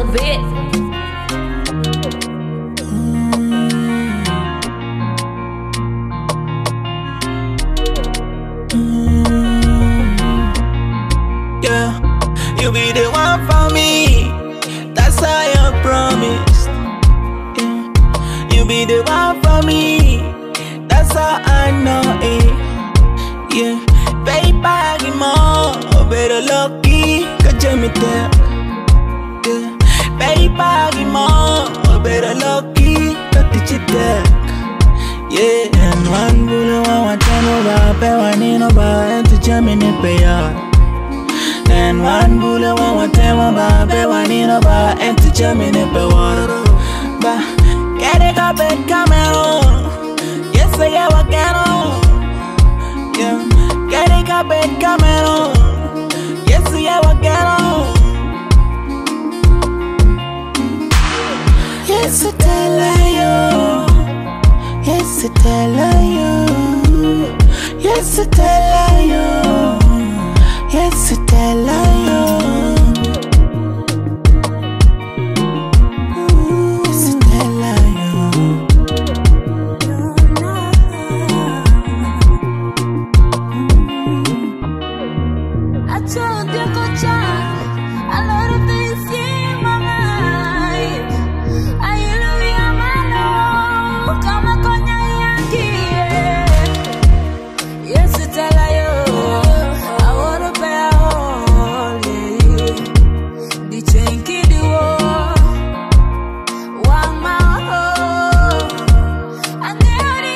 bit. Yeah, you be the one for me. That's how you promised. Yeah, you be the one for me. That's how I know it. Yeah, baby, give more. Better lucky, cause Jamie there. Yeah, baby, give more. Better lucky, cause teach it there. Yeah, and one bullet, one ten over, pay one in over, and to Germany pay out. And one bullet, one ten over, pay one in over, and to Germany pay water. But get it up and come on. Yes, I get what can on. Yeah, get it up and come on. Yes, I get what can on. Yes, I tell you. Yes, I tell you. Yes, I tell you. Yes, I tell you. Yes, I tell you. I told you go try. A lot of things in my mind. Hallelujah, man, oh, come on, come on, yes, I tell you. I wanna pay all, yeah. The chain kid you one more. And the only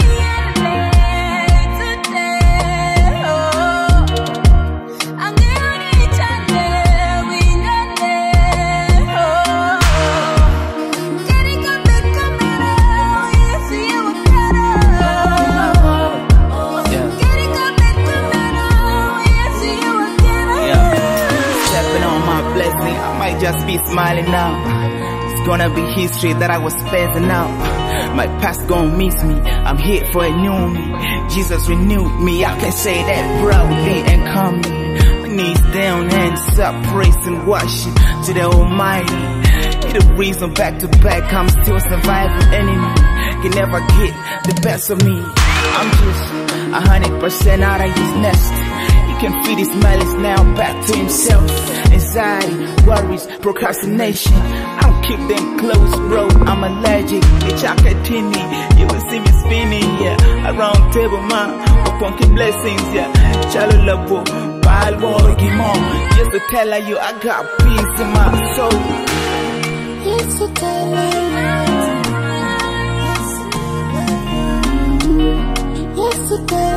today, oh. And the only chance we know, oh. Getting up and coming out, yes, you were better. Getting up and coming out, yes, you were better. Stepping on my blessing, I might just be smiling now. It's gonna be history that I was spazzing out. My past gon' miss me, I'm here for a new me. Jesus renewed me, I can say that proudly and calmly. My knees down, hands up, praise and worship to the Almighty. He the reason back to back, I'm still surviving. Enemy can never get the best of me. I'm just 100% out of his nest. He can feed his malice now back to himself. Anxiety, worries, procrastination, I don't keep them close, bro, I'm allergic. It's Akatini, you will see me spinning, yeah. Around table, man, funky blessings, yeah. Chalo labo, bal walking on. Just to tell you, I got peace in my soul. Yes, I tell you. Yes, I tell you.